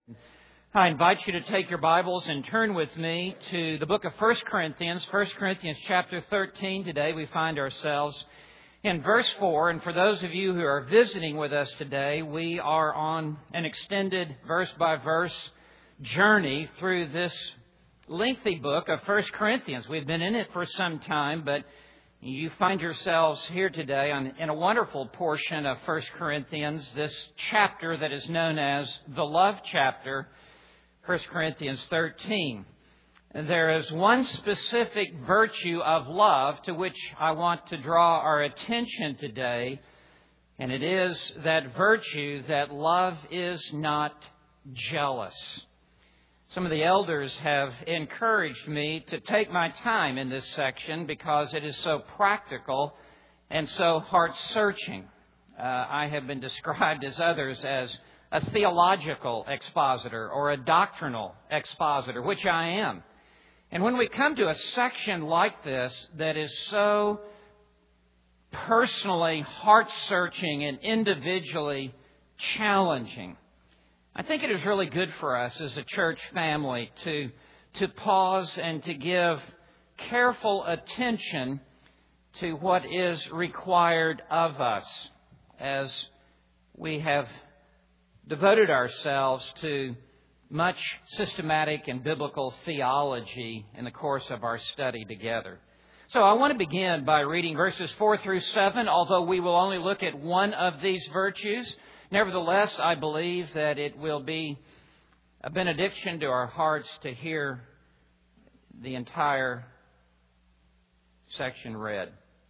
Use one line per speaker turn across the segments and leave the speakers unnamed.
I invite you to take your Bibles and turn with me to the book of 1 Corinthians. 1 Corinthians chapter 13. Today we find ourselves in verse 4. And for those of you who are visiting with us today, we are on an extended verse-by-verse journey through this lengthy book of 1 Corinthians. We've been in it for some time, but you find yourselves here today in a wonderful portion of 1 Corinthians, this chapter that is known as the love chapter, 1 Corinthians 13. There is one specific virtue of love to which I want to draw our attention today, and it is that virtue that love is not jealous. Some of the elders have encouraged me to take my time in this section because it is so practical and so heart-searching. I have been described as others as a theological expositor or a doctrinal expositor, which I am. And when we come to a section like this that is so personally heart-searching and individually challenging, I think it is really good for us as a church family to pause and to give careful attention to what is required of us as we have devoted ourselves to much systematic and biblical theology in the course of our study together. So I want to begin by reading verses 4 through 7, although we will only look at one of these virtues. Nevertheless, I believe that it will be a benediction to our hearts to hear the entire section read.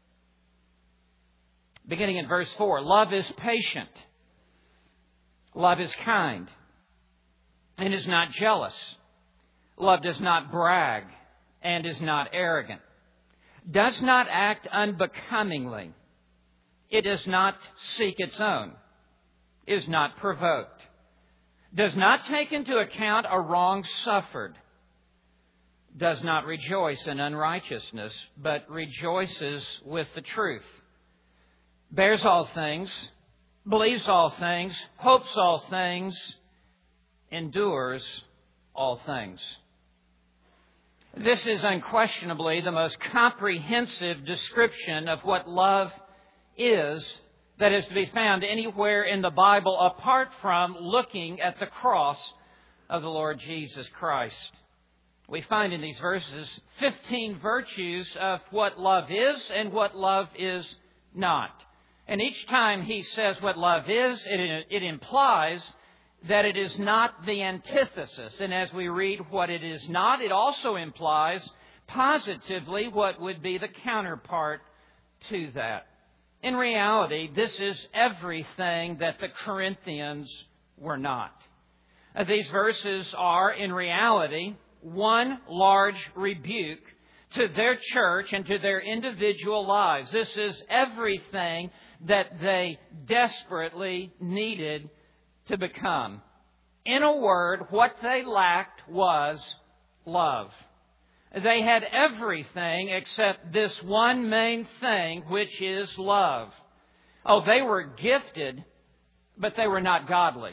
Beginning in verse 4, love is patient. Love is kind and is not jealous. Love does not brag and is not arrogant. Does not act unbecomingly. It does not seek its own. Is not provoked. Does not take into account a wrong suffered. Does not rejoice in unrighteousness, but rejoices with the truth. Bears all things, believes all things, hopes all things, endures all things. This is unquestionably the most comprehensive description of what love is that is to be found anywhere in the Bible apart from looking at the cross of the Lord Jesus Christ. We find in these verses 15 virtues of what love is and what love is not. And each time he says what love is, it implies that it is not the antithesis. And as we read what it is not, it also implies positively what would be the counterpart to that. In reality, this is everything that the Corinthians were not. These verses are, in reality, one large rebuke to their church and to their individual lives. This is everything that they desperately needed to become. In a word, what they lacked was love. They had everything except this one main thing, which is love. Oh, they were gifted, but they were not godly.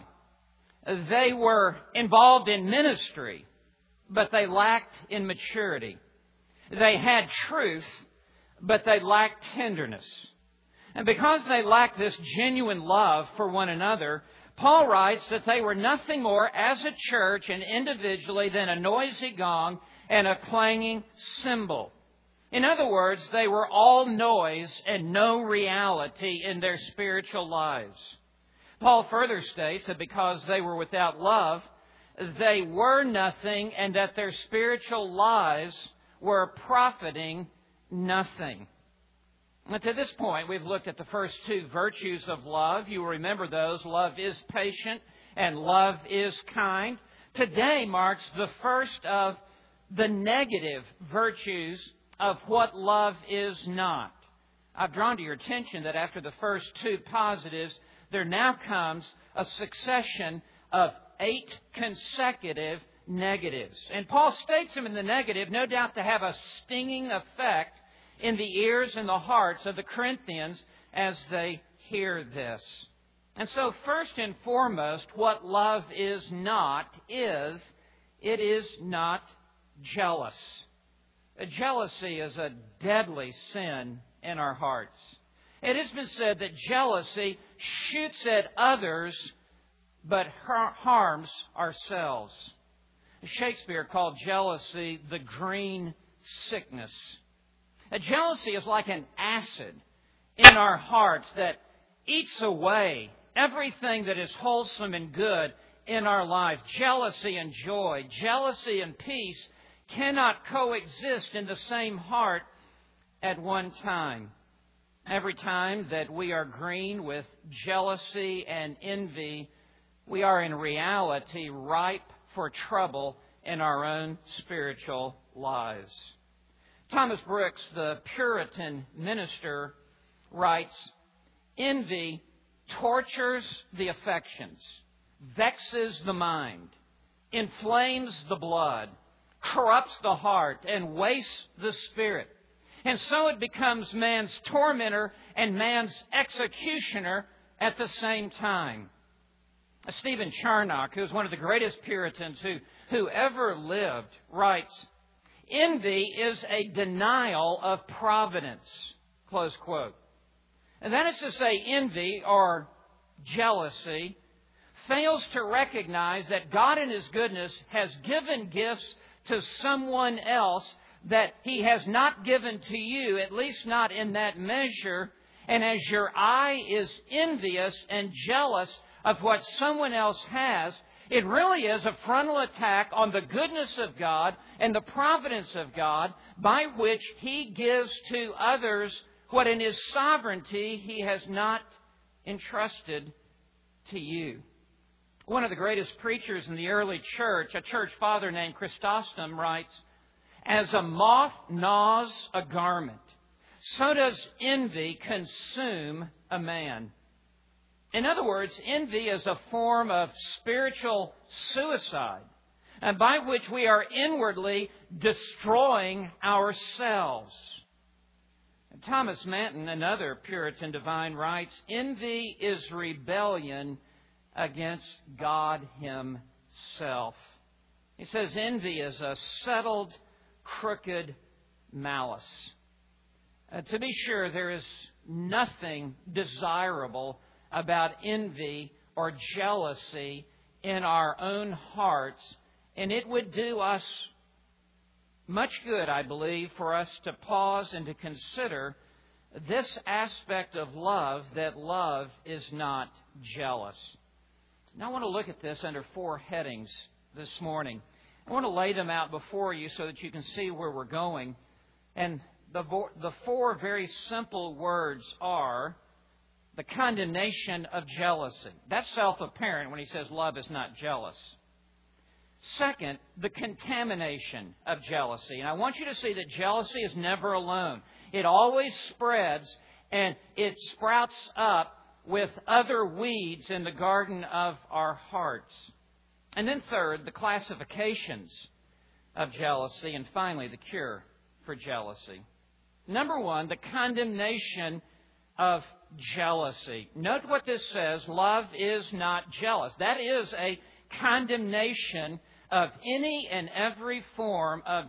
They were involved in ministry, but they lacked in maturity. They had truth, but they lacked tenderness. And because they lacked this genuine love for one another, Paul writes that they were nothing more as a church and individually than a noisy gong and a clanging cymbal. In other words, they were all noise and no reality in their spiritual lives. Paul further states that because they were without love, they were nothing and that their spiritual lives were profiting nothing. And to this point, we've looked at the first two virtues of love. You will remember those. Love is patient and love is kind. Today marks the first of the negative virtues of what love is not. I've drawn to your attention that after the first two positives, there now comes a succession of 8 consecutive negatives. And Paul states them in the negative, no doubt to have a stinging effect in the ears and the hearts of the Corinthians as they hear this. And so first and foremost, what love is not is, it is not jealous. Jealousy is a deadly sin in our hearts. It has been said that jealousy shoots at others but harms ourselves. Shakespeare called jealousy the green sickness. Jealousy is like an acid in our hearts that eats away everything that is wholesome and good in our lives. Jealousy and joy, jealousy and peace cannot coexist in the same heart at one time. Every time that we are green with jealousy and envy, we are in reality ripe for trouble in our own spiritual lives. Thomas Brooks, the Puritan minister, writes, "Envy tortures the affections, vexes the mind, inflames the blood, corrupts the heart, and wastes the spirit. And so it becomes man's tormentor and man's executioner at the same time." Stephen Charnock, who is one of the greatest Puritans who ever lived, writes, "Envy is a denial of providence," close quote. And that is to say, envy or jealousy fails to recognize that God in His goodness has given gifts to someone else that He has not given to you, at least not in that measure. And as your eye is envious and jealous of what someone else has, it really is a frontal attack on the goodness of God and the providence of God by which He gives to others what in His sovereignty He has not entrusted to you. One of the greatest preachers in the early church, a church father named Chrysostom, writes, "As a moth gnaws a garment, so does envy consume a man." In other words, envy is a form of spiritual suicide, and by which we are inwardly destroying ourselves. And Thomas Manton, another Puritan divine, writes, "Envy is rebellion against God Himself." He says envy is a settled, crooked malice. To be sure, there is nothing desirable about envy or jealousy in our own hearts, and it would do us much good, I believe, for us to pause and to consider this aspect of love, that love is not jealous. Now I want to look at this under four headings this morning. I want to lay them out before you so that you can see where we're going. And the four very simple words are the condemnation of jealousy. That's self-apparent when he says love is not jealous. Second, the contamination of jealousy. And I want you to see that jealousy is never alone. It always spreads and it sprouts up with other weeds in the garden of our hearts. And then third, the classifications of jealousy. And finally, the cure for jealousy. Number one, the condemnation of jealousy. Note what this says, love is not jealous. That is a condemnation of any and every form of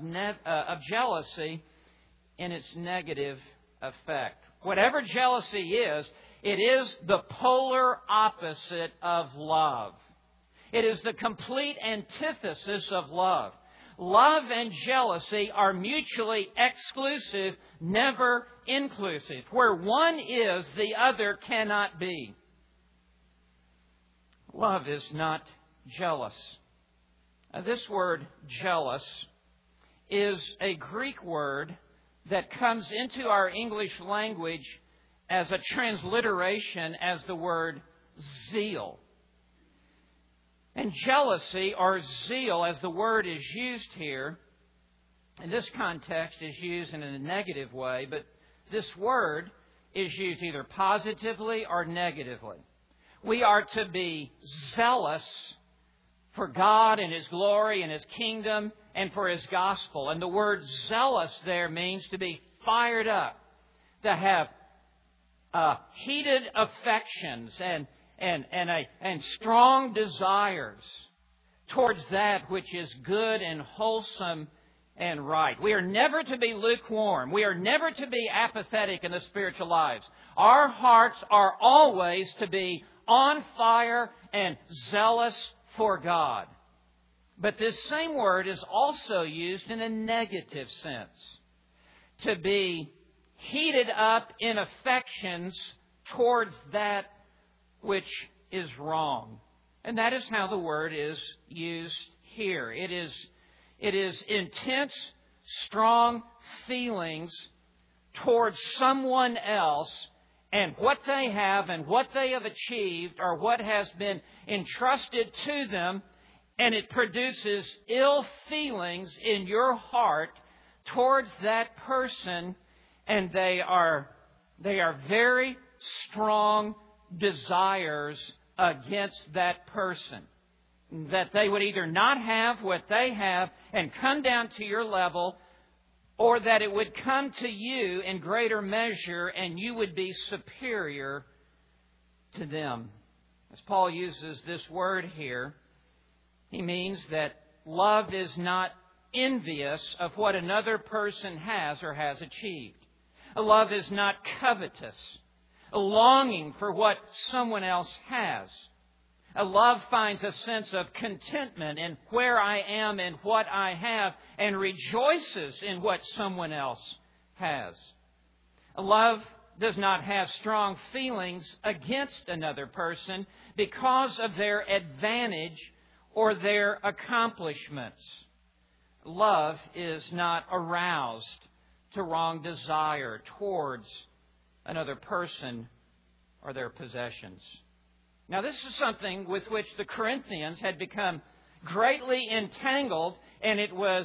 jealousy in its negative effect. Whatever jealousy is, it is the polar opposite of love. It is the complete antithesis of love. Love and jealousy are mutually exclusive, never inclusive. Where one is, the other cannot be. Love is not jealous. This word jealous is a Greek word that comes into our English language as a transliteration as the word zeal. And jealousy or zeal, as the word is used here, in this context is used in a negative way, but this word is used either positively or negatively. We are to be zealous for God and His glory and His kingdom and for His gospel. And the word zealous there means to be fired up, to have heated affections and and strong desires towards that which is good and wholesome and right. We are never to be lukewarm. We are never to be apathetic in the spiritual lives. Our hearts are always to be on fire and zealous for God. But this same word is also used in a negative sense. To be heated up in affections towards that which is wrong. And that is how the word is used here. It is intense, strong feelings towards someone else and what they have and what they have achieved or what has been entrusted to them, and it produces ill feelings in your heart towards that person, and they are very strong desires against that person. That they would either not have what they have and come down to your level, or that it would come to you in greater measure and you would be superior to them. As Paul uses this word here, he means that love is not envious of what another person has or has achieved. Love is not covetous, a longing for what someone else has. A love finds a sense of contentment in where I am and what I have, and rejoices in what someone else has. A love does not have strong feelings against another person because of their advantage or their accomplishments. Love is not aroused to wrong desire towards another person or their possessions. Now, this is something with which the Corinthians had become greatly entangled, and it was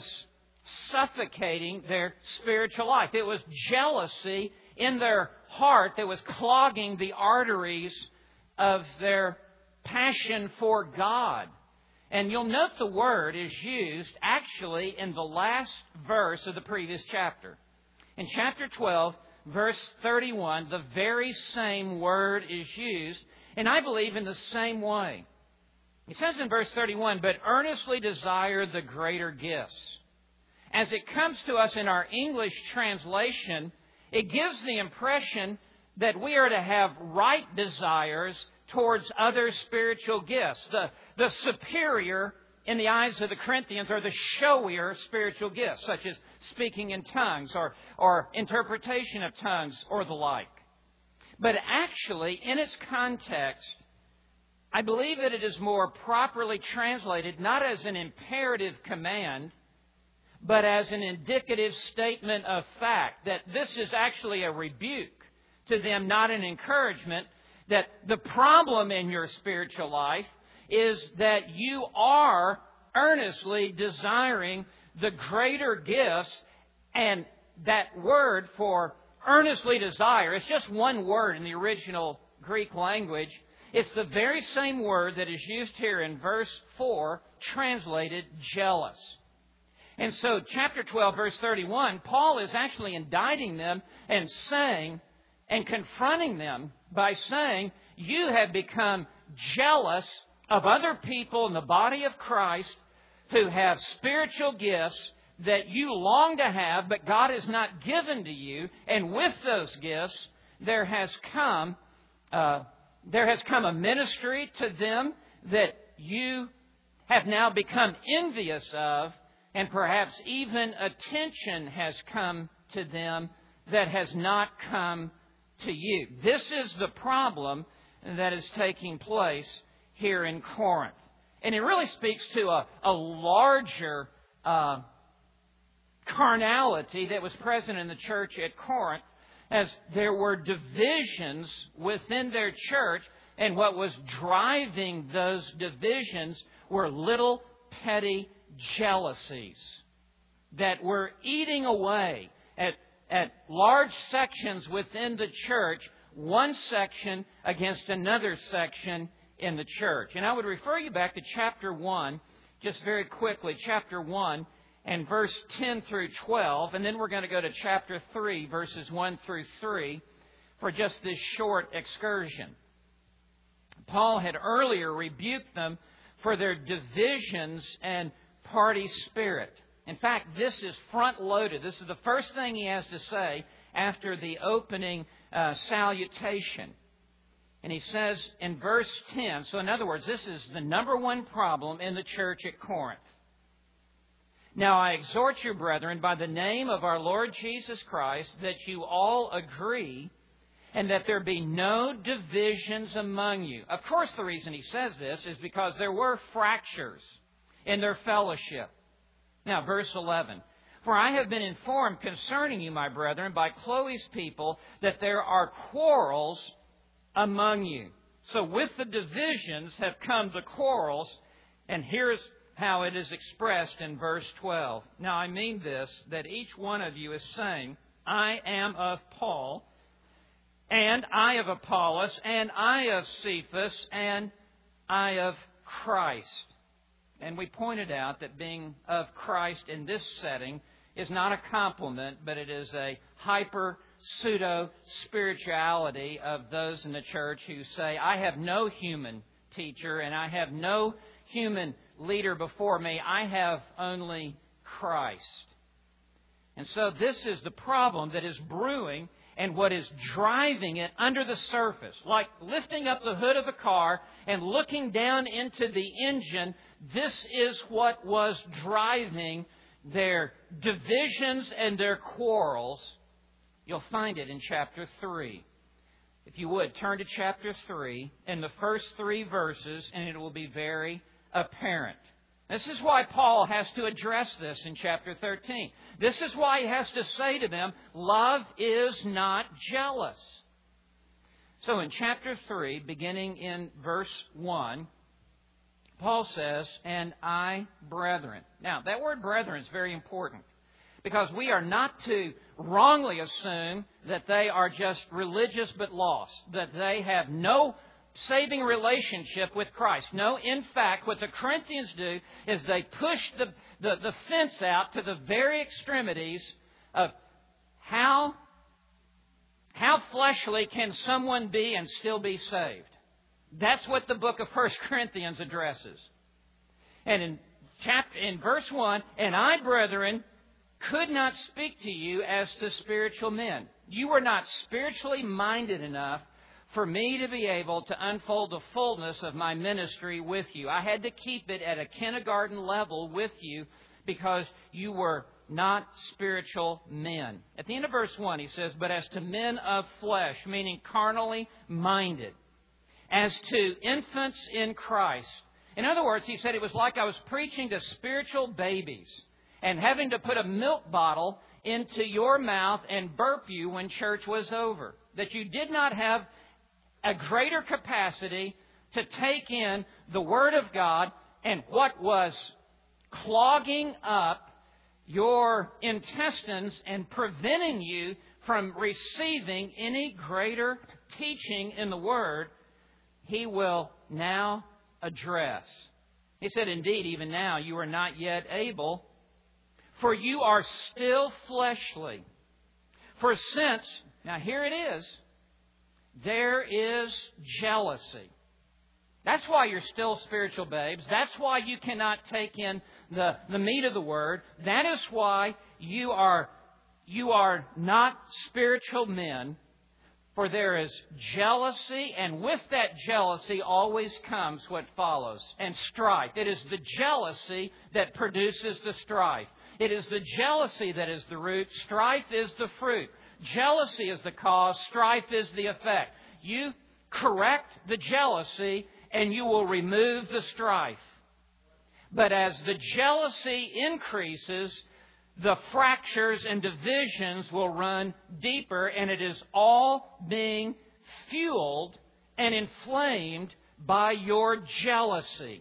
suffocating their spiritual life. It was jealousy in their heart that was clogging the arteries of their passion for God. And you'll note the word is used actually in the last verse of the previous chapter. In chapter 12, verse 31, the very same word is used, and I believe in the same way. It says in verse 31, "But earnestly desire the greater gifts." As it comes to us in our English translation, it gives the impression that we are to have right desires towards other spiritual gifts. The superior, in the eyes of the Corinthians, are the showier spiritual gifts, such as speaking in tongues or interpretation of tongues or the like. But actually, in its context, I believe that it is more properly translated not as an imperative command, but as an indicative statement of fact, that this is actually a rebuke to them, not an encouragement, that the problem in your spiritual life is that you are earnestly desiring the greater gifts, and that word for earnestly desire, it's just one word in the original Greek language. It's the very same word that is used here in verse 4, translated jealous. And so, chapter 12, verse 31, Paul is actually indicting them and saying, and confronting them by saying, you have become jealous of other people in the body of Christ who have spiritual gifts that you long to have, but God has not given to you. And with those gifts, there has come a ministry to them that you have now become envious of, and perhaps even attention has come to them that has not come to you. This is the problem that is taking place here in Corinth. And it really speaks to a larger carnality that was present in the church at Corinth, as there were divisions within their church, and what was driving those divisions were little petty jealousies that were eating away at large sections within the church, one section against another section in the church. And I would refer you back to chapter 1, just very quickly, chapter 1 and verse 10 through 12, and then we're going to go to chapter 3, verses 1 through 3, for just this short excursion. Paul had earlier rebuked them for their divisions and party spirit. In fact, this is front-loaded. This is the first thing he has to say after the opening salutation. And he says in verse 10, so in other words, this is the number one problem in the church at Corinth. Now I exhort you, brethren, by the name of our Lord Jesus Christ, that you all agree and that there be no divisions among you. Of course, the reason he says this is because there were fractures in their fellowship. Now, verse 11. For I have been informed concerning you, my brethren, by Chloe's people, that there are quarrels among you. So with the divisions have come the quarrels, and here's how it is expressed in verse 12. Now I mean this, that each one of you is saying, I am of Paul, and I of Apollos, and I of Cephas, and I of Christ. And we pointed out that being of Christ in this setting is not a compliment, but it is a pseudo-spirituality of those in the church who say, I have no human teacher and I have no human leader before me. I have only Christ. And so this is the problem that is brewing and what is driving it under the surface. Like lifting up the hood of a car and looking down into the engine, this is what was driving their divisions and their quarrels. You'll find it in chapter 3. If you would, turn to chapter 3 in the first 3 verses, and it will be very apparent. This is why Paul has to address this in chapter 13. This is why he has to say to them, love is not jealous. So in chapter 3, beginning in verse 1, Paul says, and I, brethren. Now, that word brethren is very important because we are not to wrongly assume that they are just religious but lost, that they have no saving relationship with Christ. No, in fact, what the Corinthians do is they push the fence out to the very extremities of how fleshly can someone be and still be saved. That's what the book of 1 Corinthians addresses. And in verse 1, and I, brethren, could not speak to you as to spiritual men. You were not spiritually minded enough for me to be able to unfold the fullness of my ministry with you. I had to keep it at a kindergarten level with you because you were not spiritual men. At the end of verse 1, he says, but as to men of flesh, meaning carnally minded, as to infants in Christ. In other words, he said it was like I was preaching to spiritual babies and having to put a milk bottle into your mouth and burp you when church was over. That you did not have a greater capacity to take in the Word of God, and what was clogging up your intestines and preventing you from receiving any greater teaching in the Word, he will now address. He said, indeed, even now you are not yet able, for you are still fleshly. For since, now here it is, there is jealousy. That's why you're still spiritual babes. That's why you cannot take in the meat of the Word. That is why you are not spiritual men. For there is jealousy, and with that jealousy always comes what follows. And strife. It is the jealousy that produces the strife. It is the jealousy that is the root. Strife is the fruit. Jealousy is the cause. Strife is the effect. You correct the jealousy, and you will remove the strife. But as the jealousy increases, the fractures and divisions will run deeper, and it is all being fueled and inflamed by your jealousy.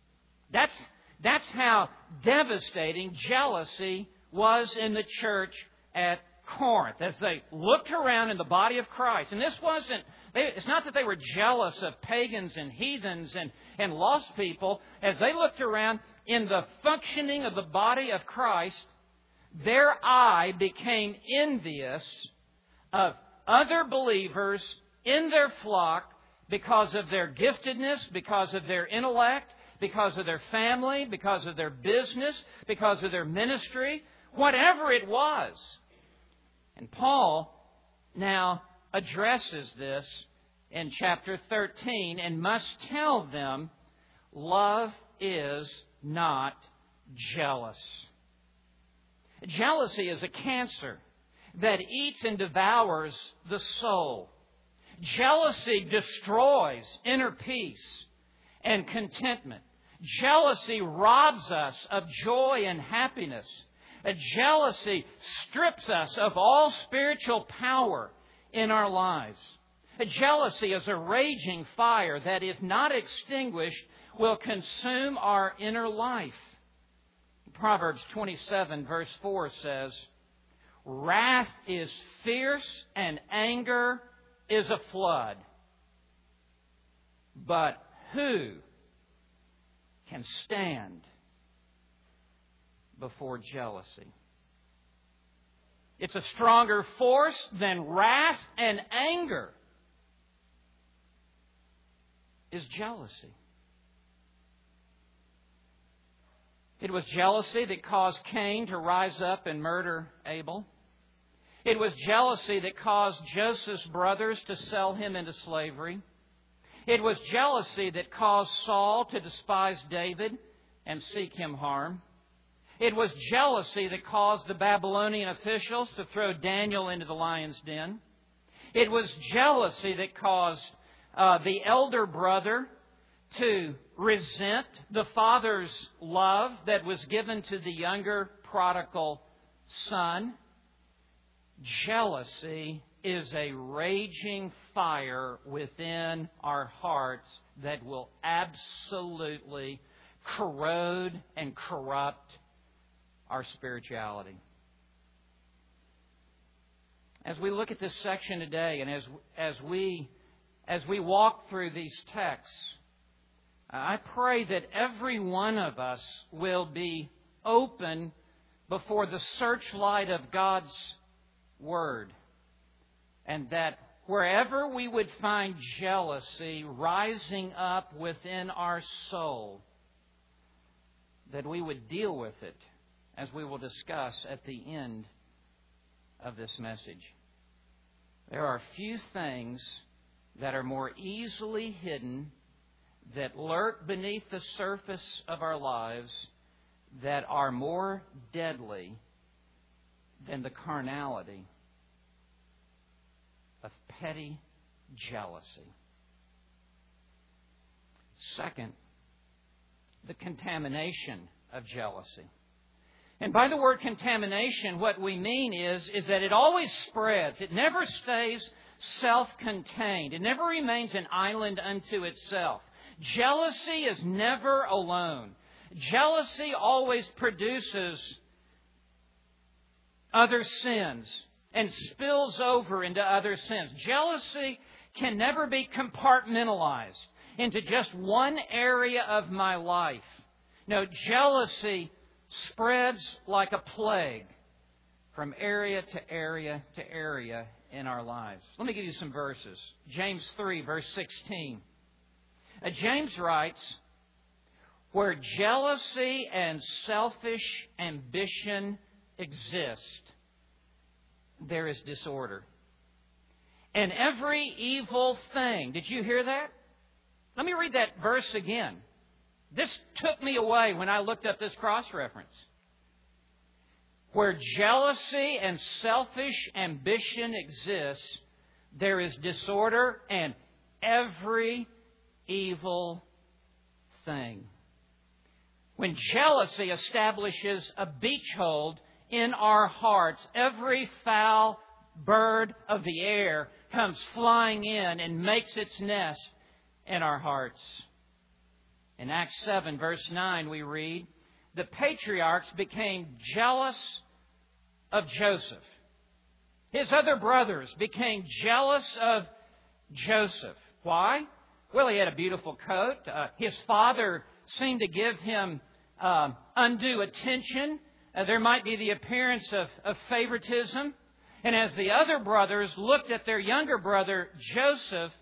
That's how devastating jealousy was in the church at Corinth as they looked around in the body of Christ. And it's not that they were jealous of pagans and heathens and lost people. As they looked around in the functioning of the body of Christ, their eye became envious of other believers in their flock because of their giftedness, because of their intellect, because of their family, because of their business, because of their ministry, whatever it was. And Paul now addresses this in chapter 13 and must tell them, love is not jealous. Jealousy is a cancer that eats and devours the soul. Jealousy destroys inner peace and contentment. Jealousy robs us of joy and happiness. Jealousy strips us of all spiritual power in our lives. Jealousy is a raging fire that, if not extinguished, will consume our inner life. Proverbs 27 verse 4 says, "Wrath is fierce and anger is a flood. But who can stand before jealousy?" It's a stronger force than wrath and anger is jealousy. It was jealousy that caused Cain to rise up and murder Abel. It was jealousy that caused Joseph's brothers to sell him into slavery. It was jealousy that caused Saul to despise David and seek him harm. It was jealousy that caused the Babylonian officials to throw Daniel into the lion's den. It was jealousy that caused the elder brother to resent the father's love that was given to the younger prodigal son. Jealousy is a raging fire within our hearts that will absolutely corrode and corrupt our spirituality. As we look at this section today, and as we walk through these texts, I pray that every one of us will be open before the searchlight of God's Word, and that wherever we would find jealousy rising up within our soul, that we would deal with it, as we will discuss at the end of this message. There are few things that are more easily hidden, that lurk beneath the surface of our lives, that are more deadly than the carnality of petty jealousy. Second, the contamination of jealousy. And by the word contamination, what we mean is that it always spreads. It never stays self-contained. It never remains an island unto itself. Jealousy is never alone. Jealousy always produces other sins and spills over into other sins. Jealousy can never be compartmentalized into just one area of my life. No, jealousy spreads like a plague from area to area to area in our lives. Let me give you some verses. James 3, verse 16. James writes, "Where jealousy and selfish ambition exist, there is disorder. And every evil thing." Did you hear that? Let me read that verse again. This took me away when I looked up this cross-reference. "Where jealousy and selfish ambition exists, there is disorder and every evil thing." When jealousy establishes a beachhold in our hearts, every foul bird of the air comes flying in and makes its nest in our hearts. In Acts 7, verse 9, we read, "The patriarchs became jealous of Joseph. His other brothers became jealous of Joseph." Why? Well, he had a beautiful coat. His father seemed to give him undue attention. There might be the appearance of favoritism. And as the other brothers looked at their younger brother, Joseph,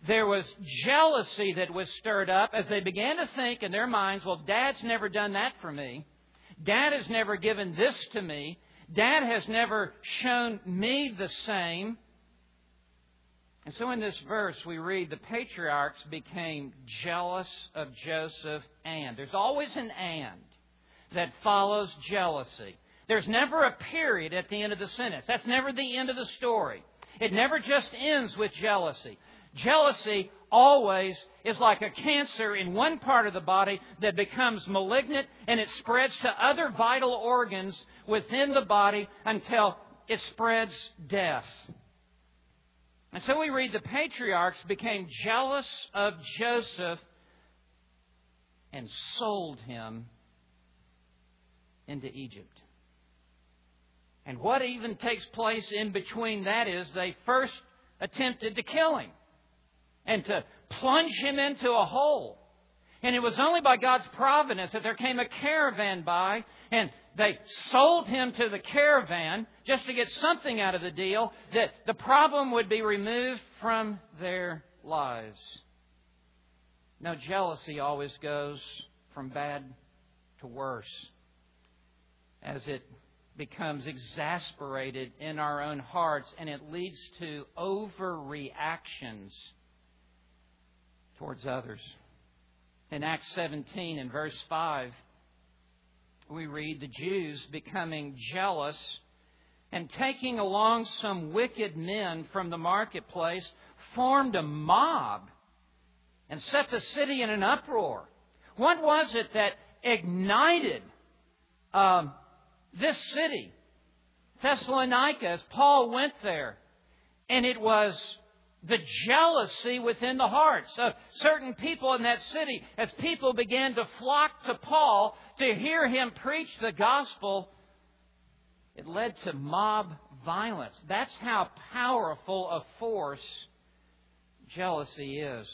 there was jealousy that was stirred up as they began to think in their minds, well, Dad's never done that for me. Dad has never given this to me. Dad has never shown me the same. And so in this verse we read the patriarchs became jealous of Joseph and. There's always an and that follows jealousy. There's never a period at the end of the sentence. That's never the end of the story. It never just ends with jealousy. Jealousy always is like a cancer in one part of the body that becomes malignant and it spreads to other vital organs within the body until it spreads death. And so we read the patriarchs became jealous of Joseph and sold him into Egypt. And what even takes place in between that is they first attempted to kill him and to plunge him into a hole. And it was only by God's providence that there came a caravan by and they sold him to the caravan just to get something out of the deal, that the problem would be removed from their lives. Now, jealousy always goes from bad to worse as it becomes exasperated in our own hearts, and it leads to overreactions towards others. In Acts 17 and verse 5, we read the Jews becoming jealous and taking along some wicked men from the marketplace, formed a mob and set the city in an uproar. What was it that ignited this city, Thessalonica, as Paul went there? And it was the jealousy within the hearts of certain people in that city. As people began to flock to Paul to hear him preach the gospel, it led to mob violence. That's how powerful a force jealousy is.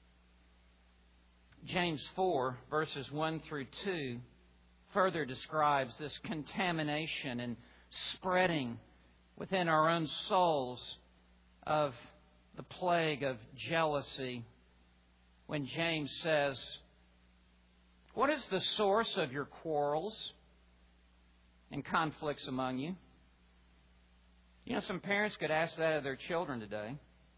James 4, verses 1 through 2, further describes this contamination and spreading within our own souls of the plague of jealousy, when James says, "What is the source of your quarrels and conflicts among you?" You know, some parents could ask that of their children today.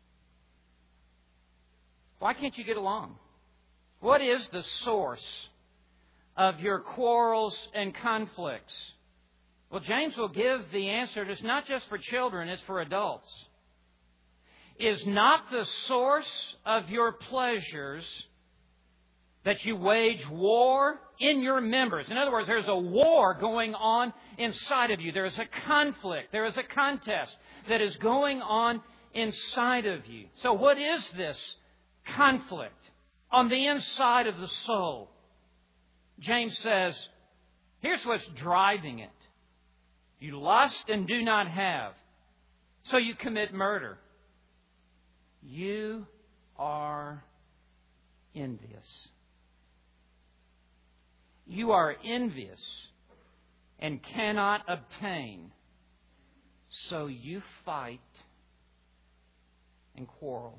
Why can't you get along? What is the source of your quarrels and conflicts? Well, James will give the answer. It's not just for children, it's for adults. Is not the source of your pleasures that you wage war in your members? In other words, there's a war going on inside of you. There is a conflict. There is a contest that is going on inside of you. So what is this conflict on the inside of the soul? James says, here's what's driving it. You lust and do not have, so you commit murder. You are envious. You are envious and cannot obtain, so you fight and quarrel.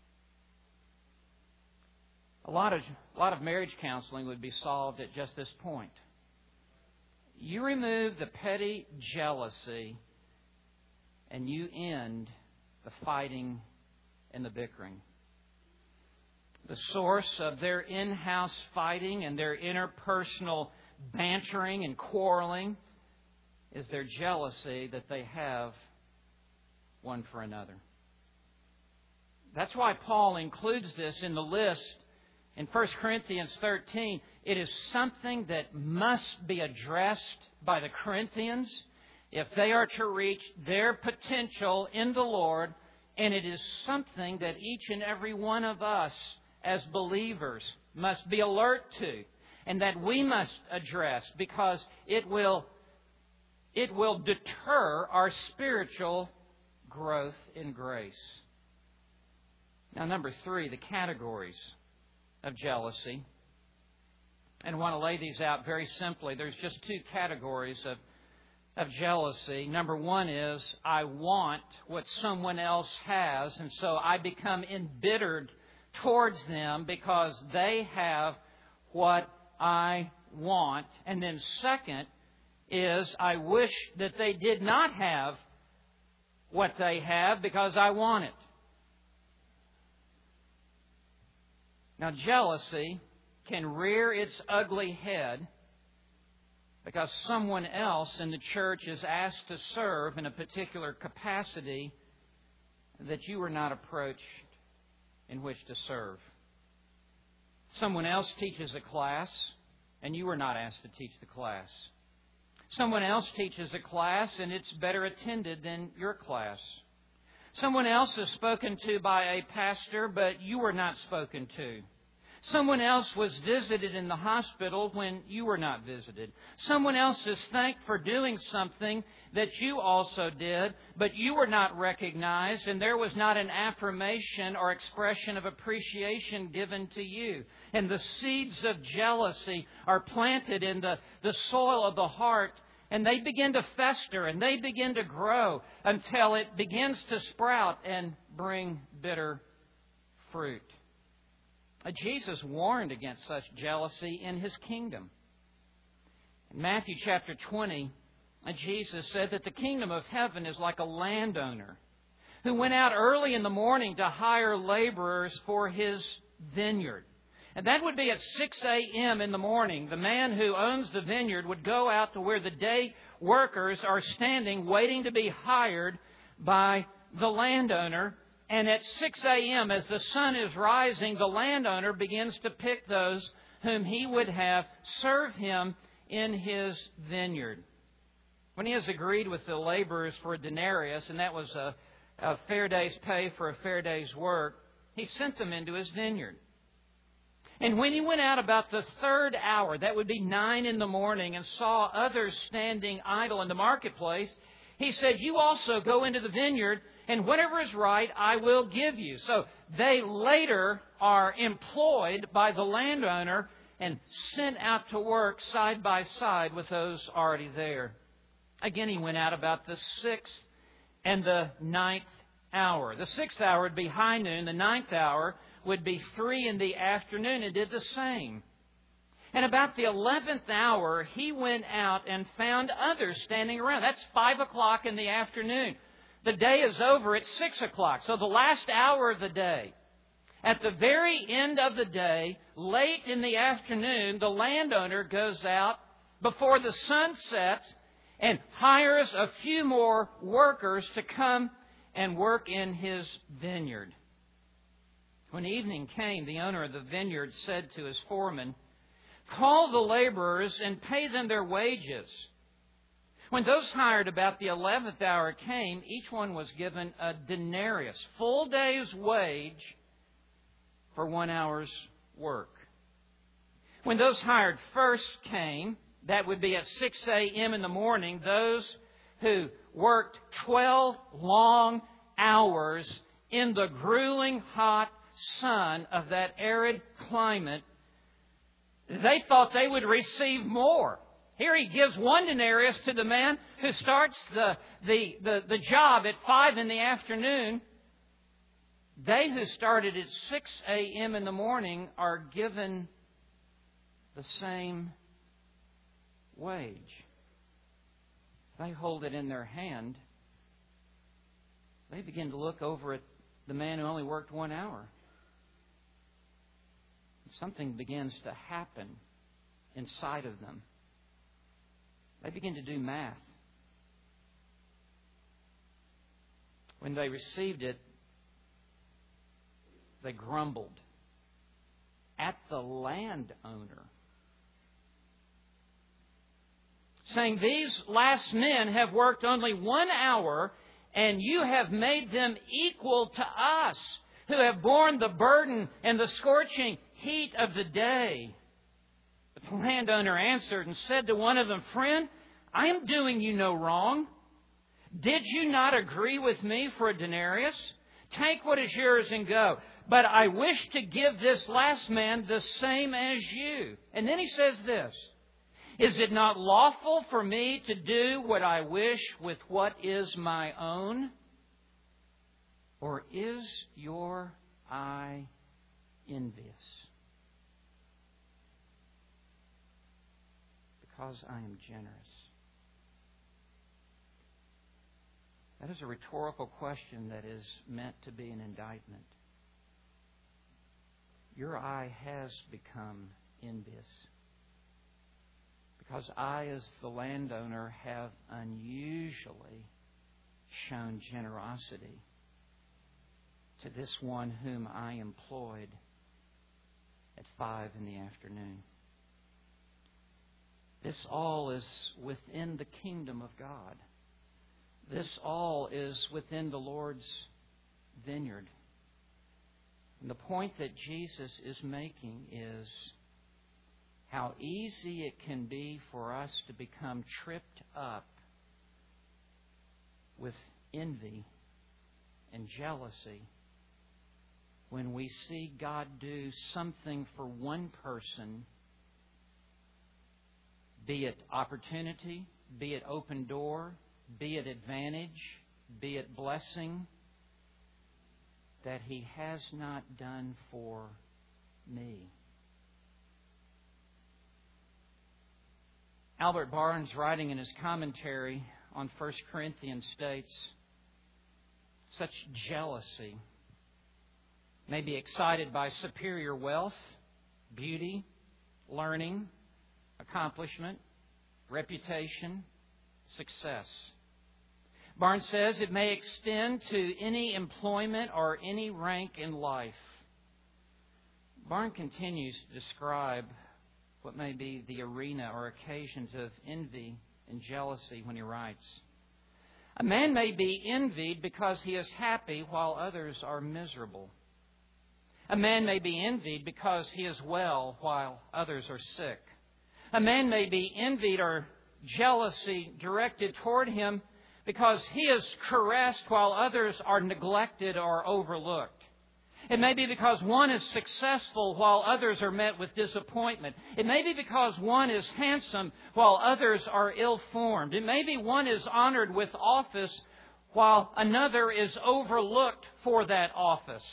A lot of marriage counseling would be solved at just this point. You remove the petty jealousy and you end the fighting and the bickering. The source of their in-house fighting and their interpersonal bantering and quarreling is their jealousy that they have one for another. That's why Paul includes this in the list in 1 Corinthians 13. It is something that must be addressed by the Corinthians if they are to reach their potential in the Lord. And it is something that each and every one of us as believers must be alert to and that we must address, because it will deter our spiritual growth in grace. Now, number 3, the categories of jealousy. And I want to lay these out very simply. There's just 2 categories of jealousy. Number 1 is I want what someone else has, and so I become embittered towards them because they have what I want. And then second is I wish that they did not have what they have because I want it. Now, jealousy can rear its ugly head because someone else in the church is asked to serve in a particular capacity that you were not approached in which to serve. Someone else teaches a class, and you were not asked to teach the class. Someone else teaches a class, and it's better attended than your class. Someone else is spoken to by a pastor, but you were not spoken to. Someone else was visited in the hospital when you were not visited. Someone else is thanked for doing something that you also did, but you were not recognized, and there was not an affirmation or expression of appreciation given to you. And the seeds of jealousy are planted in the soil of the heart, and they begin to fester and they begin to grow until it begins to sprout and bring bitter fruit. Jesus warned against such jealousy in His kingdom. In Matthew chapter 20, Jesus said that the kingdom of heaven is like a landowner who went out early in the morning to hire laborers for his vineyard. And that would be at 6 a.m. in the morning. The man who owns the vineyard would go out to where the day workers are standing waiting to be hired by the landowner. And at 6 a.m., as the sun is rising, the landowner begins to pick those whom he would have serve him in his vineyard. When he has agreed with the laborers for a denarius, and that was a fair day's pay for a fair day's work, he sent them into his vineyard. And when he went out about the third hour, that would be 9 in the morning, and saw others standing idle in the marketplace, he said, "You also go into the vineyard, and whatever is right, I will give you." So they later are employed by the landowner and sent out to work side by side with those already there. Again, he went out about the 6th and the 9th hour. The 6th hour would be high noon. The 9th hour would be 3 in the afternoon, and did the same. And about the 11th hour, he went out and found others standing around. That's 5 o'clock in the afternoon. The day is over at 6 o'clock, so the last hour of the day. At the very end of the day, late in the afternoon, the landowner goes out before the sun sets and hires a few more workers to come and work in his vineyard. When evening came, the owner of the vineyard said to his foreman, "Call the laborers and pay them their wages." When those hired about the 11th hour came, each one was given a denarius, full day's wage for 1 hour's work. When those hired first came, that would be at 6 a.m. in the morning, those who worked 12 long hours in the grueling hot sun of that arid climate, they thought they would receive more. Here he gives 1 denarius to the man who starts the job at 5 in the afternoon. They who started at 6 a.m. in the morning are given the same wage. They hold it in their hand. They begin to look over at the man who only worked 1 hour. Something begins to happen inside of them. They begin to do math. When they received it, they grumbled at the landowner, saying, "These last men have worked only 1 hour, and you have made them equal to us, who have borne the burden and the scorching heat of the day." But the landowner answered and said to one of them, "Friend, I am doing you no wrong. Did you not agree with me for a denarius? Take what is yours and go. But I wish to give this last man the same as you." And then he says this, "Is it not lawful for me to do what I wish with what is my own? Or is your eye envious? Because I am generous. That is a rhetorical question that is meant to be an indictment. Your eye has become envious because I, as the landowner, have unusually shown generosity to this one whom I employed at 5 p.m. This all is within the kingdom of God. This all is within the Lord's vineyard. And the point that Jesus is making is how easy it can be for us to become tripped up with envy and jealousy when we see God do something for one person, be it opportunity, be it open door, be it advantage, be it blessing, that He has not done for me. Albert Barnes, writing in his commentary on 1 Corinthians, states, such jealousy may be excited by superior wealth, beauty, learning, accomplishment, reputation, success. Barnes says it may extend to any employment or any rank in life. Barnes continues to describe what may be the arena or occasions of envy and jealousy when he writes, a man may be envied because he is happy while others are miserable. A man may be envied because he is well while others are sick. A man may be envied or jealousy directed toward him because he is caressed while others are neglected or overlooked. It may be because one is successful while others are met with disappointment. It may be because one is handsome while others are ill-formed. It may be one is honored with office while another is overlooked for that office.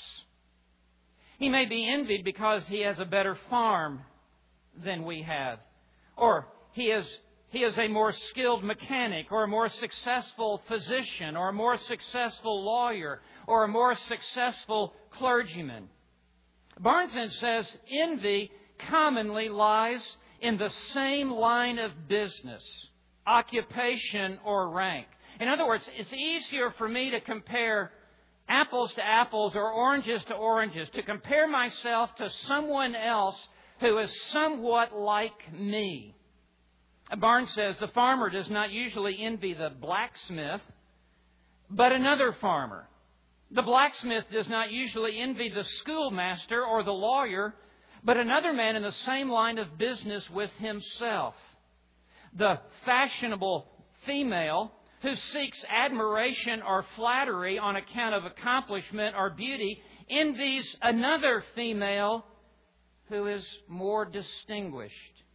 He may be envied because he has a better farm than we have. Or he is a more skilled mechanic, or a more successful physician, or a more successful lawyer, or a more successful clergyman. Barnes says envy commonly lies in the same line of business, occupation, or rank. In other words, it's easier for me to compare apples to apples or oranges to oranges, to compare myself to someone else who is somewhat like me. Barnes says the farmer does not usually envy the blacksmith, but another farmer. The blacksmith does not usually envy the schoolmaster or the lawyer, but another man in the same line of business with himself. The fashionable female who seeks admiration or flattery on account of accomplishment or beauty envies another female who is more distinguished.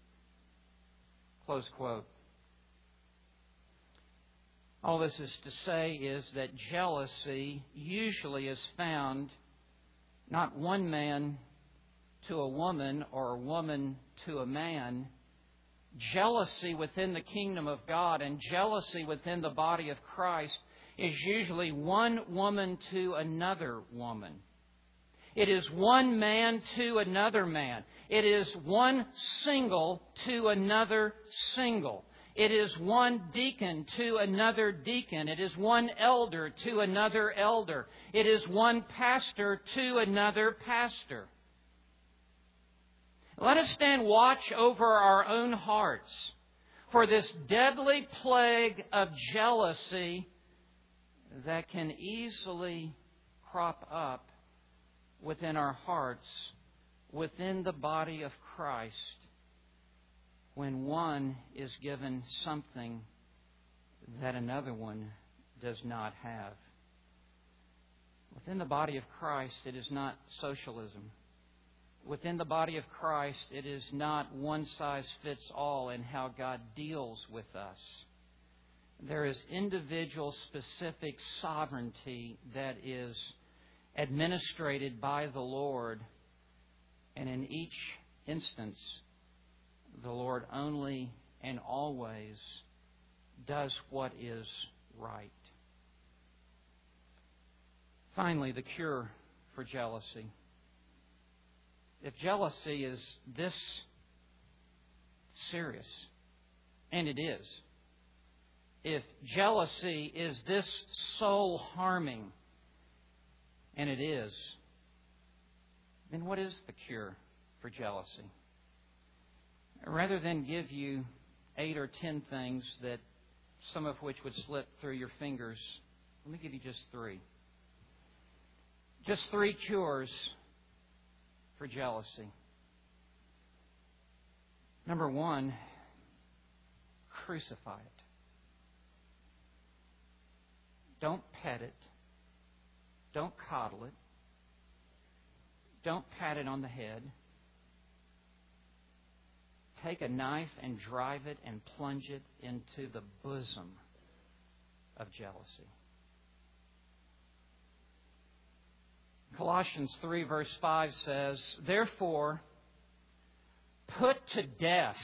Close quote. All this is to say is that jealousy usually is found not one man to a woman or a woman to a man. Jealousy within the kingdom of God and jealousy within the body of Christ is usually one woman to another woman. It is one man to another man. It is one single to another single. It is one deacon to another deacon. It is one elder to another elder. It is one pastor to another pastor. Let us stand watch over our own hearts, for this deadly plague of jealousy that can easily crop up within our hearts, within the body of Christ, when one is given something that another one does not have. Within the body of Christ, it is not socialism. Within the body of Christ, it is not one size fits all in how God deals with us. There is individual specific sovereignty that is administrated by the Lord And in each instance, the Lord only and always does what is right. Finally, the cure for jealousy. If jealousy is this serious, and it is, if jealousy is this soul-harming, and it is, then what is the cure for jealousy? Rather than give you 8 or 10 things that some of which would slip through your fingers, let me give you just 3. Just 3 cures for jealousy. Number 1, crucify it. Don't pet it. Don't coddle it. Don't pat it on the head. Take a knife and drive it and plunge it into the bosom of jealousy. Colossians 3 verse 5 says, "Therefore, put to death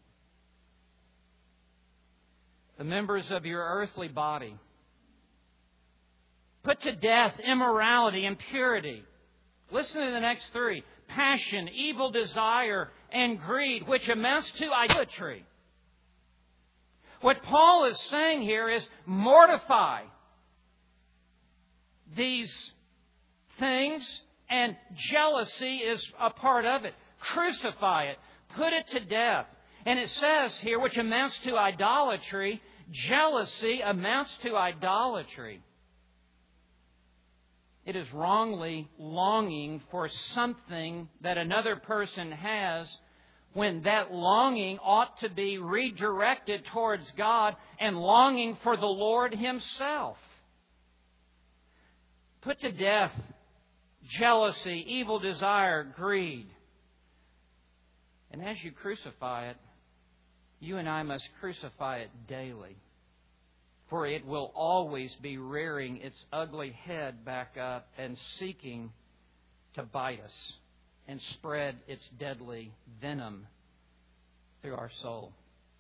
the members of your earthly body. Put to death immorality, impurity." Listen to the next 3. "Passion, evil desire, and greed, which amounts to idolatry." What Paul is saying here is mortify these things, and jealousy is a part of it. Crucify it. Put it to death. And it says here, which amounts to idolatry, jealousy amounts to idolatry. It is wrongly longing for something that another person has when that longing ought to be redirected towards God and longing for the Lord Himself. Put to death jealousy, evil desire, greed. And as you crucify it, you and I must crucify it daily. For it will always be rearing its ugly head back up and seeking to bite us and spread its deadly venom through our soul.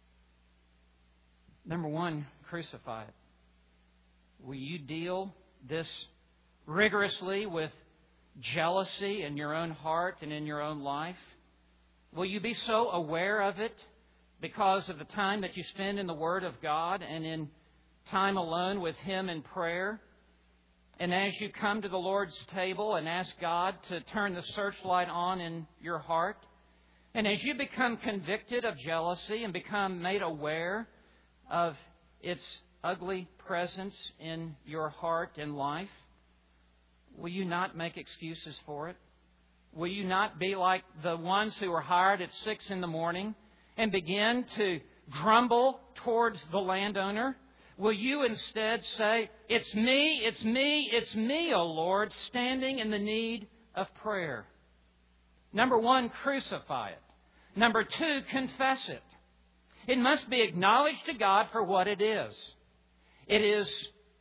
Number 1, crucify it. Will you deal this rigorously with jealousy in your own heart and in your own life? Will you be so aware of it because of the time that you spend in the Word of God and in time alone with Him in prayer? And as you come to the Lord's table and ask God to turn the searchlight on in your heart, and as you become convicted of jealousy and become made aware of its ugly presence in your heart and life, will you not make excuses for it? Will you not be like the ones who were hired at 6 in the morning and begin to grumble towards the landowner? Will you instead say, "It's me, it's me, it's me, O Lord," standing in the need of prayer? Number 1, crucify it. Number 2, confess it. It must be acknowledged to God for what it is. It is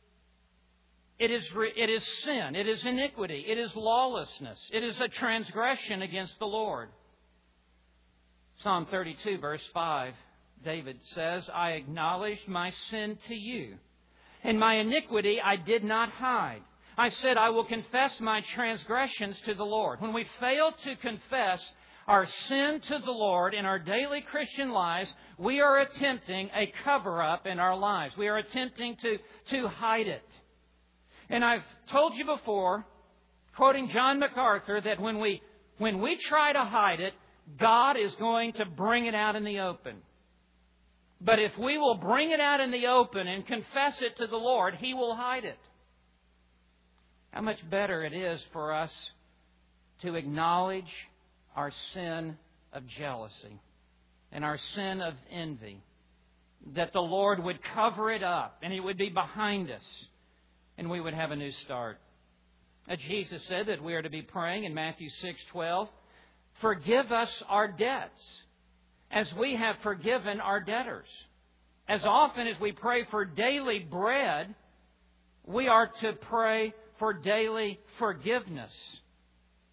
sin. It is iniquity. It is lawlessness. It is a transgression against the Lord. Psalm 32, verse 5, David says, "I acknowledged my sin to you, and my iniquity I did not hide. I said, I will confess my transgressions to the Lord." When we fail to confess our sin to the Lord in our daily Christian lives, we are attempting a cover-up in our lives. We are attempting to hide it. And I've told you before, quoting John MacArthur, that when we try to hide it, God is going to bring it out in the open. But if we will bring it out in the open and confess it to the Lord, He will hide it. How much better it is for us to acknowledge our sin of jealousy and our sin of envy, that the Lord would cover it up and He would be behind us, and we would have a new start. Jesus said that we are to be praying in Matthew 6:12, "Forgive us our debts, as we have forgiven our debtors." As often as we pray for daily bread, we are to pray for daily forgiveness.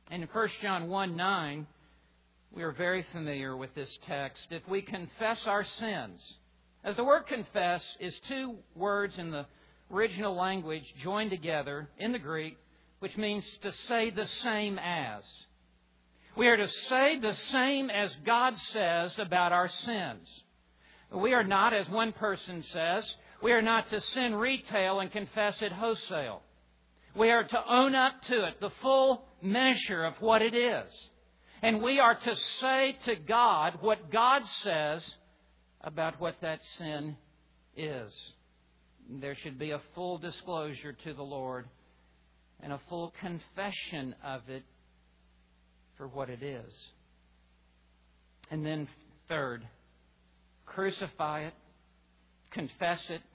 And in 1 John 1:9, we are very familiar with this text. If we confess our sins, as the word confess is two words in the original language joined together in the Greek, which means to say the same as. We are to say the same as God says about our sins. We are not, as one person says, we are not to sin retail and confess it wholesale. We are to own up to it, the full measure of what it is. And we are to say to God what God says about what that sin is. There should be a full disclosure to the Lord and a full confession of it for what it is. And then third, crucify it, confess it,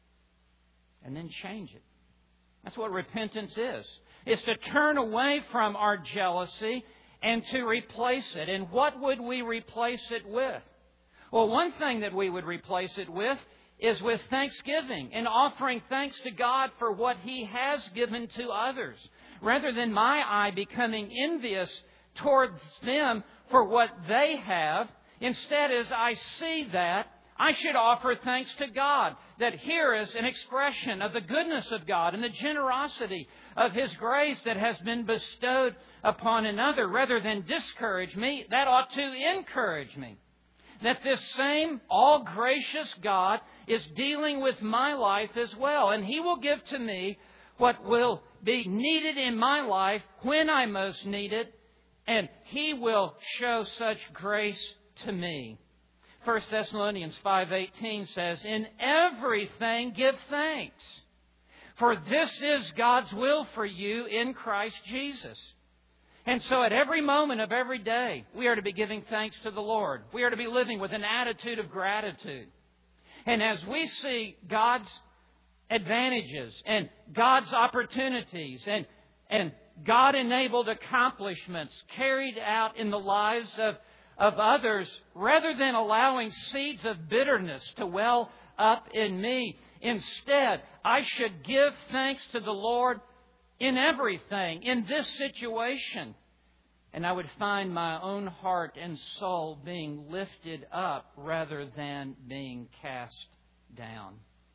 and then change it. That's what repentance is. It's to turn away from our jealousy and to replace it. And what would we replace it with? Well, one thing that we would replace it with is with thanksgiving and offering thanks to God for what He has given to others. Rather than my eye becoming envious towards them for what they have, instead, as I see that, I should offer thanks to God that here is an expression of the goodness of God and the generosity of His grace that has been bestowed upon another. Rather than discourage me, that ought to encourage me. That this same all-gracious God is dealing with my life as well. And He will give to me what will be needed in my life when I most need it. And He will show such grace to me. 1 Thessalonians 5:18 says, "In everything give thanks, for this is God's will for you in Christ Jesus." And so at every moment of every day, we are to be giving thanks to the Lord. We are to be living with an attitude of gratitude. And as we see God's advantages and God's opportunities and God-enabled accomplishments carried out in the lives of others, rather than allowing seeds of bitterness to well up in me, instead, I should give thanks to the Lord in everything, in this situation. And I would find my own heart and soul being lifted up rather than being cast down.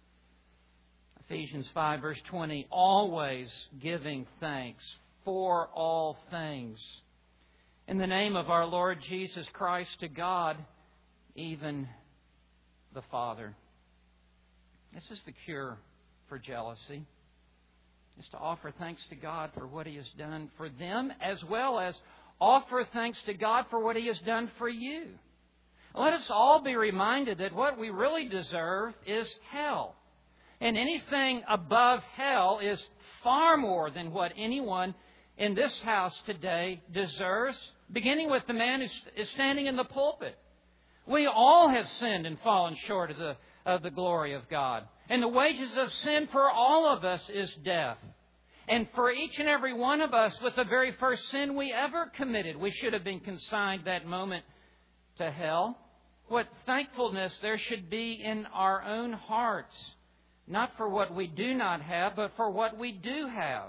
Ephesians 5 verse 20, always giving thanks for all things in the name of our Lord Jesus Christ to God, even the Father. This is the cure for jealousy. Is to offer thanks to God for what He has done for them, as well as offer thanks to God for what He has done for you. Let us all be reminded that what we really deserve is hell. And anything above hell is far more than what anyone in this house today deserves, beginning with the man who is standing in the pulpit. We all have sinned and fallen short of the glory of God. And the wages of sin for all of us is death. And for each and every one of us, with the very first sin we ever committed, we should have been consigned that moment to hell. What thankfulness there should be in our own hearts, not for what we do not have, but for what we do have.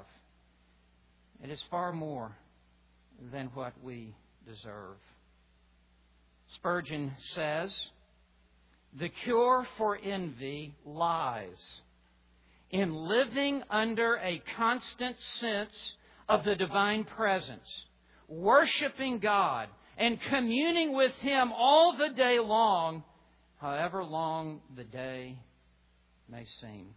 It is far more than what we deserve. Spurgeon says, "The cure for envy lies in living under a constant sense of the divine presence, worshiping God and communing with Him all the day long, however long the day may seem."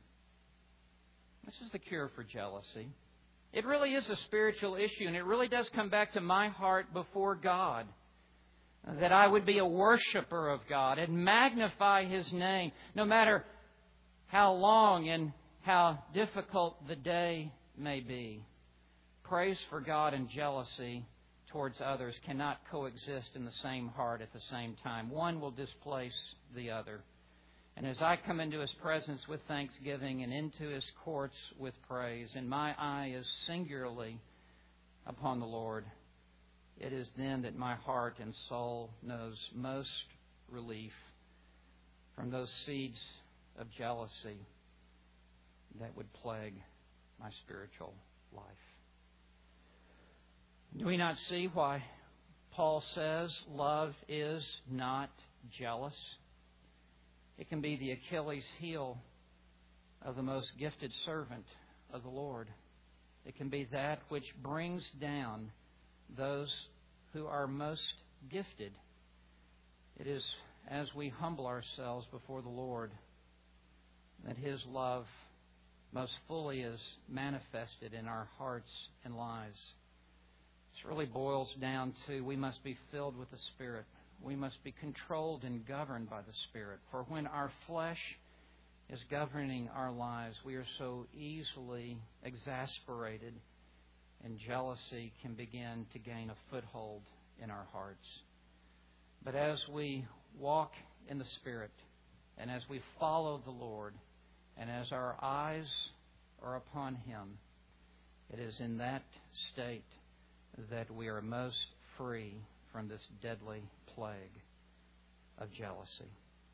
This is the cure for jealousy. It really is a spiritual issue, and it really does come back to my heart before God. That I would be a worshiper of God and magnify His name, no matter how long and how difficult the day may be. Praise for God and jealousy towards others cannot coexist in the same heart at the same time. One will displace the other. And as I come into His presence with thanksgiving and into His courts with praise, and my eye is singularly upon the Lord, it is then that my heart and soul knows most relief from those seeds of jealousy that would plague my spiritual life. Do we not see why Paul says love is not jealous? It can be the Achilles heel of the most gifted servant of the Lord. It can be that which brings down those who are most gifted. It is as we humble ourselves before the Lord that His love most fully is manifested in our hearts and lives. This really boils down to we must be filled with the Spirit. We must be controlled and governed by the Spirit. For when our flesh is governing our lives, we are so easily exasperated, and jealousy can begin to gain a foothold in our hearts. But as we walk in the Spirit, and as we follow the Lord, and as our eyes are upon Him, it is in that state that we are most free from this deadly plague of jealousy.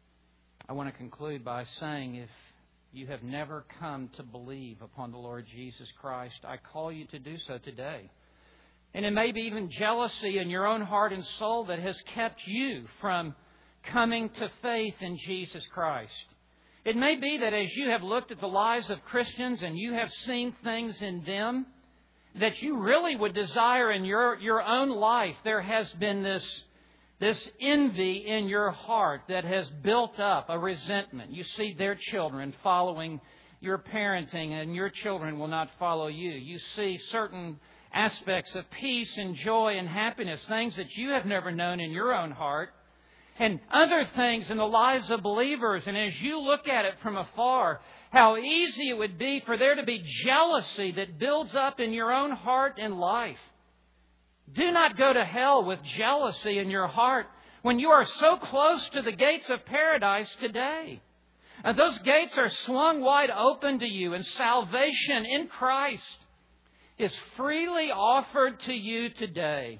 I want to conclude by saying, if you have never come to believe upon the Lord Jesus Christ, I call you to do so today. And it may be even jealousy in your own heart and soul that has kept you from coming to faith in Jesus Christ. It may be that as you have looked at the lives of Christians and you have seen things in them that you really would desire in your own life, there has been this envy in your heart that has built up a resentment. You see their children following your parenting and your children will not follow you. You see certain aspects of peace and joy and happiness, things that you have never known in your own heart, and other things in the lives of believers. And as you look at it from afar, how easy it would be for there to be jealousy that builds up in your own heart and life. Do not go to hell with jealousy in your heart when you are so close to the gates of paradise today. Those gates are swung wide open to you, and salvation in Christ is freely offered to you today.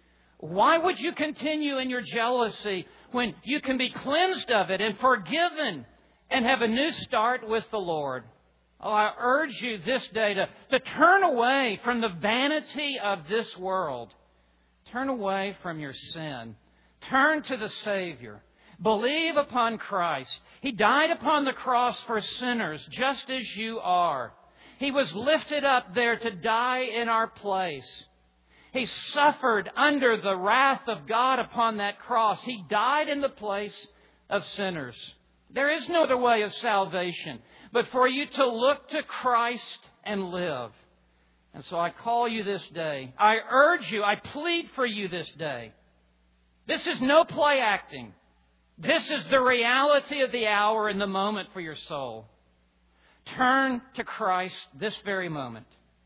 Why would you continue in your jealousy when you can be cleansed of it and forgiven and have a new start with the Lord? Oh, I urge you this day to turn away from the vanity of this world. Turn away from your sin. Turn to the Savior. Believe upon Christ. He died upon the cross for sinners, just as you are. He was lifted up there to die in our place. He suffered under the wrath of God upon that cross. He died in the place of sinners. There is no other way of salvation but for you to look to Christ and live. And so I call you this day. I urge you, I plead for you this day. This is no play acting. This is the reality of the hour and the moment for your soul. Turn to Christ this very moment,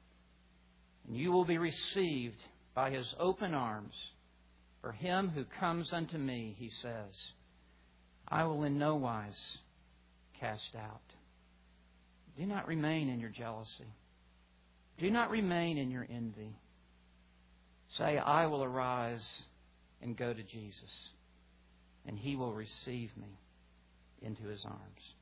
and you will be received by His open arms. For him who comes unto me, He says, I will in no wise cast out. Do not remain in your jealousy. Do not remain in your envy. Say, I will arise and go to Jesus, and He will receive me into His arms.